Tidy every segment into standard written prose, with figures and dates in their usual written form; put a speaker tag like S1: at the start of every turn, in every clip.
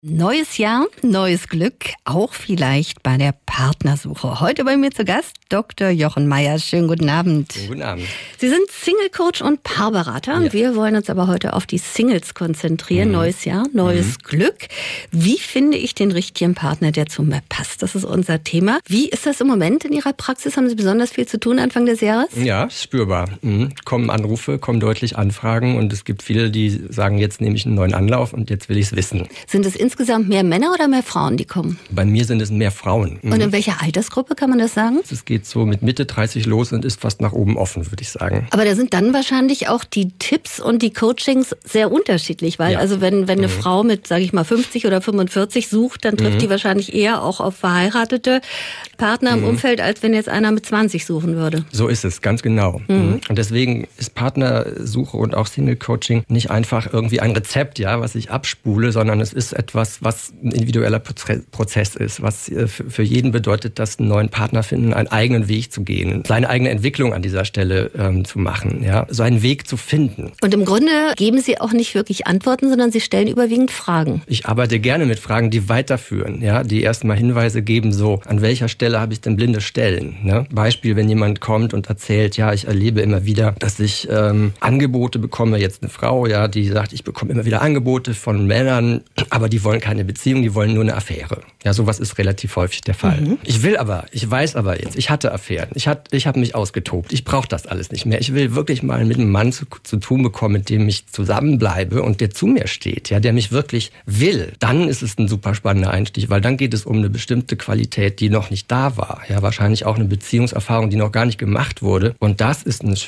S1: Neues Jahr, neues Glück, auch vielleicht bei der Partnersuche. Heute bei mir zu Gast Dr. Jochen Meier. Schönen guten Abend.
S2: Guten Abend.
S1: Sie sind Single-Coach und Paarberater. Ja. Wir wollen uns aber heute auf die Singles konzentrieren. Neues Jahr, neues Glück. Wie finde ich den richtigen Partner, der zu mir passt? Das ist unser Thema. Wie ist das im Moment in Ihrer Praxis? Haben Sie besonders viel zu tun Anfang des Jahres?
S2: Ja, spürbar. Kommen Anrufe, kommen deutlich Anfragen und es gibt viele, die sagen, jetzt nehme ich einen neuen Anlauf und jetzt will ich es wissen.
S1: Sind es insgesamt mehr Männer oder mehr Frauen, die kommen?
S2: Bei mir sind es mehr Frauen.
S1: Und in welcher Altersgruppe kann man das sagen?
S2: Es geht so mit Mitte 30 los und ist fast nach oben offen, würde ich sagen.
S1: Aber da sind dann wahrscheinlich auch die Tipps und die Coachings sehr unterschiedlich, weil also wenn eine Frau mit, sage ich mal, 50 oder 45 sucht, dann trifft die wahrscheinlich eher auch auf verheiratete Partner im Umfeld, als wenn jetzt einer mit 20 suchen würde.
S2: So ist es, ganz genau. Und deswegen ist Partnersuche und auch Single-Coaching nicht einfach irgendwie ein Rezept, ja, was ich abspule, sondern es ist etwas, was ein individueller Prozess ist, was für jeden bedeutet, dass einen neuen Partner finden, einen eigenen Weg zu gehen, seine eigene Entwicklung an dieser Stelle zu machen, ja, so einen Weg zu finden.
S1: Und im Grunde geben Sie auch nicht wirklich Antworten, sondern Sie stellen überwiegend Fragen.
S2: Ich arbeite gerne mit Fragen, die weiterführen, ja, die erstmal Hinweise geben, so, an welcher Stelle habe ich denn blinde Stellen, ne? Beispiel, wenn jemand kommt und erzählt, ja, ich erlebe immer wieder, dass ich Angebote bekomme, jetzt eine Frau, ja, die sagt, ich bekomme immer wieder Angebote von Männern, aber die wollen keine Beziehung, die wollen nur eine Affäre. Ja, sowas ist relativ häufig der Fall. Ich weiß aber jetzt, ich hatte Affären, ich habe mich ausgetobt, ich brauche das alles nicht mehr. Ich will wirklich mal mit einem Mann zu tun bekommen, mit dem ich zusammenbleibe und der zu mir steht, ja, der mich wirklich will. Dann ist es ein super spannender Einstieg, weil dann geht es um eine bestimmte Qualität, die noch nicht da war. Ja, wahrscheinlich auch eine Beziehungserfahrung, die noch gar nicht gemacht wurde. Und das ist eine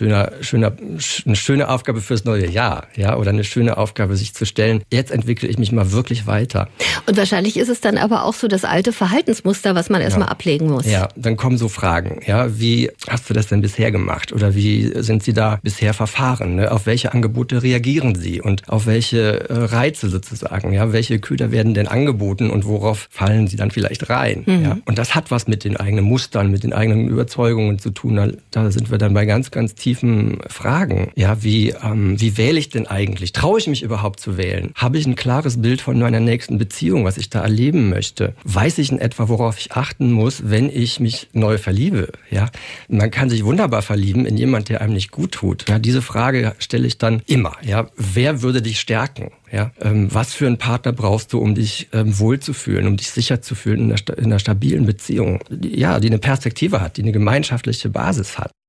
S2: schöne Aufgabe fürs neue Jahr, ja, oder eine schöne Aufgabe, sich zu stellen. Jetzt entwickle ich mich mal wirklich weiter.
S1: Und wahrscheinlich ist es dann aber auch so das alte Verhaltensmuster, was man erstmal ablegen muss.
S2: Ja, dann kommen so Fragen, ja, wie hast du das denn bisher gemacht? Oder wie sind Sie da bisher verfahren? Ne? Auf welche Angebote reagieren Sie? Und auf welche Reize sozusagen? Ja, welche Köder werden denn angeboten und worauf fallen Sie dann vielleicht rein? Ja? Und das hat was mit den eigenen Mustern, mit den eigenen Überzeugungen zu tun. Da sind wir dann bei ganz, ganz tiefen Fragen. Ja, wie wähle ich denn eigentlich? Traue ich mich überhaupt zu wählen? Habe ich ein klares Bild von meiner nächsten Beziehung, was ich da erleben möchte? Weiß ich in etwa, worauf ich achten muss, wenn ich mich neu verliebe? Ja, man kann sich wunderbar verlieben in jemand, der einem nicht gut tut. Ja, diese Frage stelle ich dann immer. Ja, wer würde dich stärken? Ja, was für einen Partner brauchst du, um dich wohlzufühlen, um dich sicher zu fühlen in einer stabilen Beziehung? Ja, die eine Perspektive hat, die eine gemeinschaftliche Basis hat.